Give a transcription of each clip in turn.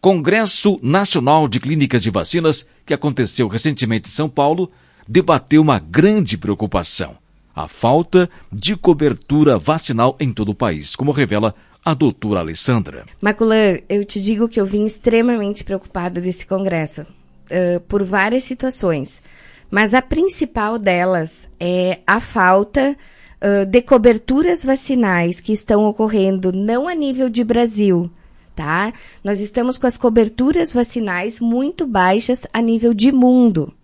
Congresso Nacional de Clínicas de Vacinas, que aconteceu recentemente em São Paulo, debateu uma grande preocupação: a falta de cobertura vacinal em todo o país, como revela a doutora Alessandra. Maculan, eu te digo que eu vim extremamente preocupada desse congresso, por várias situações. Mas a principal delas é a falta de coberturas vacinais que estão ocorrendo não a nível de Brasil, tá? Nós estamos com as coberturas vacinais muito baixas a nível de mundo.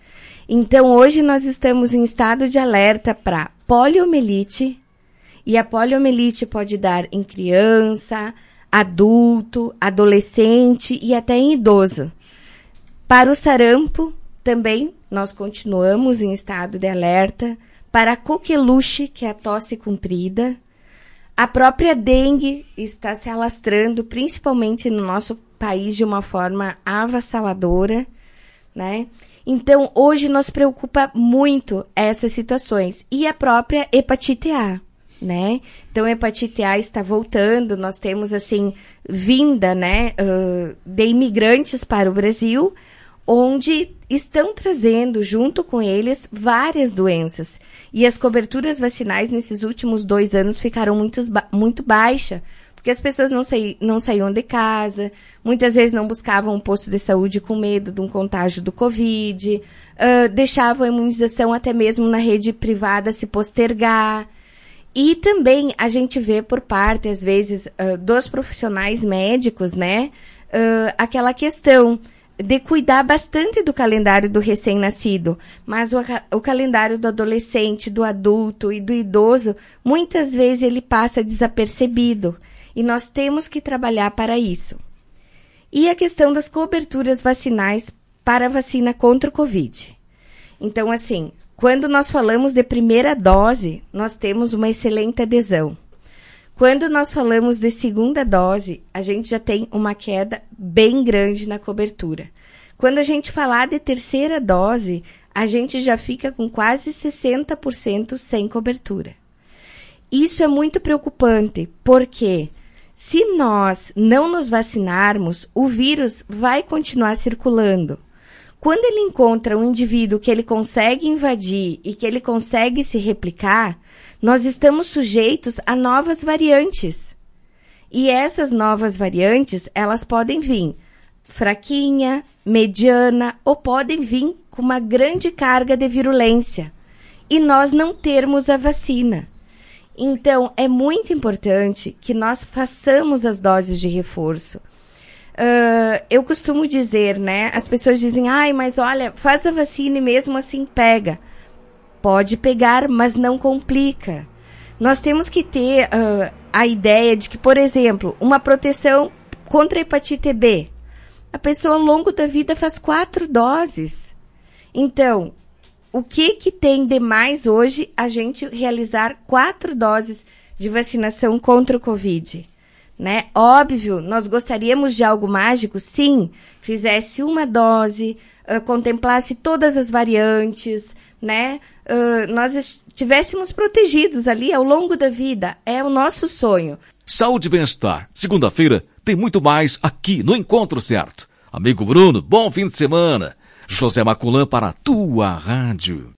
Então, hoje nós estamos em estado de alerta para poliomielite, e a poliomielite pode dar em criança, adulto, adolescente e até em idoso. Para o sarampo, também nós continuamos em estado de alerta. Para a coqueluche, que é a tosse comprida. A própria dengue está se alastrando, principalmente no nosso país, de uma forma avassaladora, né? Então, hoje nos preocupa muito essas situações. E a própria hepatite A, né? Então, a hepatite A está voltando. Nós temos, assim, vinda, né, de imigrantes para o Brasil, onde estão trazendo, junto com eles, várias doenças. E as coberturas vacinais, nesses últimos 2 anos, ficaram muito baixas, porque as pessoas não saíam de casa, muitas vezes não buscavam um posto de saúde com medo de um contágio do Covid, deixavam a imunização até mesmo na rede privada se postergar. E também a gente vê por parte, às vezes, dos profissionais médicos, né, aquela questão de cuidar bastante do calendário do recém-nascido, mas o calendário do adolescente, do adulto e do idoso, muitas vezes ele passa desapercebido, e nós temos que trabalhar para isso. E a questão das coberturas vacinais para a vacina contra o Covid. Então, assim, quando nós falamos de primeira dose, nós temos uma excelente adesão. Quando nós falamos de segunda dose, a gente já tem uma queda bem grande na cobertura. Quando a gente falar de terceira dose, a gente já fica com quase 60% sem cobertura. Isso é muito preocupante, porque se nós não nos vacinarmos, o vírus vai continuar circulando. Quando ele encontra um indivíduo que ele consegue invadir e que ele consegue se replicar, nós estamos sujeitos a novas variantes. E essas novas variantes, elas podem vir fraquinha, mediana, ou podem vir com uma grande carga de virulência. E nós não termos a vacina. Então, é muito importante que nós façamos as doses de reforço. Eu costumo dizer, né? As pessoas dizem, mas olha, faz a vacina e mesmo assim pega. Pode pegar, mas não complica. Nós temos que ter a ideia de que, por exemplo, uma proteção contra a hepatite B. A pessoa ao longo da vida faz 4 doses. Então, o que tem de mais hoje a gente realizar 4 doses de vacinação contra o Covid? Né? Óbvio, nós gostaríamos de algo mágico, sim, fizesse uma dose, contemplasse todas as variantes, né? Nós estivéssemos protegidos ali ao longo da vida. É o nosso sonho. Saúde e bem-estar. Segunda-feira tem muito mais aqui no Encontro Certo. Amigo Bruno, bom fim de semana. José Maculan para a tua rádio.